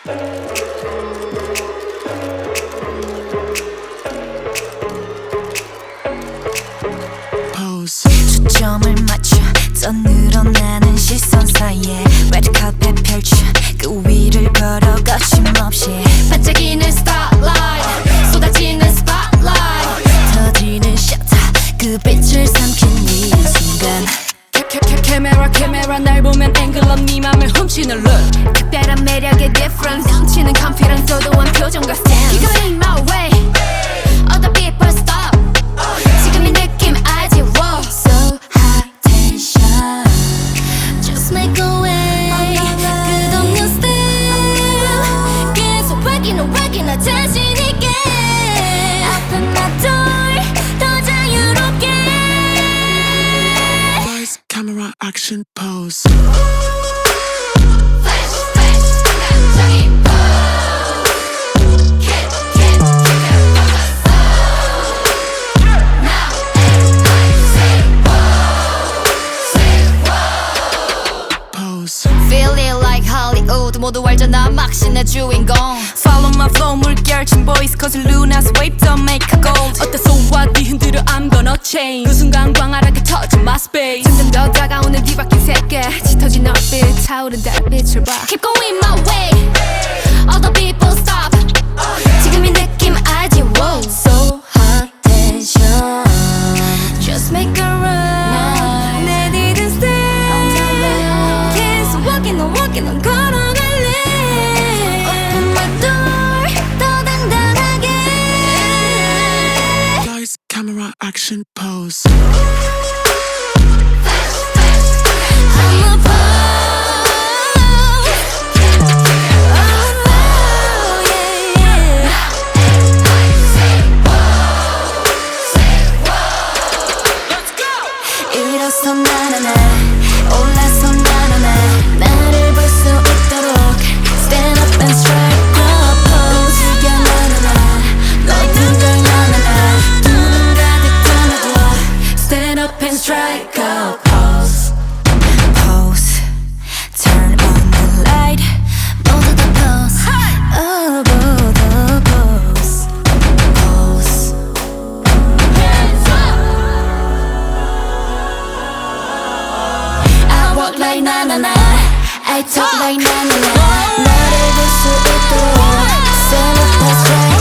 초점을 맞춰 더 늘어나는 시선 사이에 레드카펫 펼쳐 그 위를 걸어 거침없이 반짝이는 스타라이트 쏟아지는 스팟라이트 터지는 셔터 그 빛을 삼킨 이 순간 카메라 날 보면 앵글러 네 맘을 훔치는 look 특별한 매력의 difference 넘치는 confidence 도도한 표정과 stance You got in my way Other people stop 지금 이 느낌 알지 wow So high tension Just make a way 끝없는 style 계속 확인하 자신있게 Open my door 더 자유롭게 Lights, camera, action, pose. Feel it like Hollywood 모두 알잖아 막신의 주인공 Follow my flow 물결친 voice Cause Luna's wave don't make a gold 어때 so what 네 흔들어 I'm gonna change 그 순간 광활하게 터진 my space 점점 더 다가오는 뒤바뀐 세계 짙어진 얼빛 타오른 달빛을 봐 Keep going my way Other people stop 지금 이 느낌 알지 wow So high tension Just make a run 내 뒤를 stay 계속 walking on 걸어갈래 Open my door 더 당당하게 Lights, camera, action, pose. I'm a pose 일어서 나나나 올라서 나나나 나를 볼 수 있도록 Stand up and strike a pose 움직여 나나나 모든 걸 나나나 눈을 가득 담아둬 Stand up and strike a pose Pose Turn on the light 모두 다 pose Oh 모두 pose Pose I walk like na-na-na I talk like na-na-na 너를 볼 수 있도록 Stand up and strike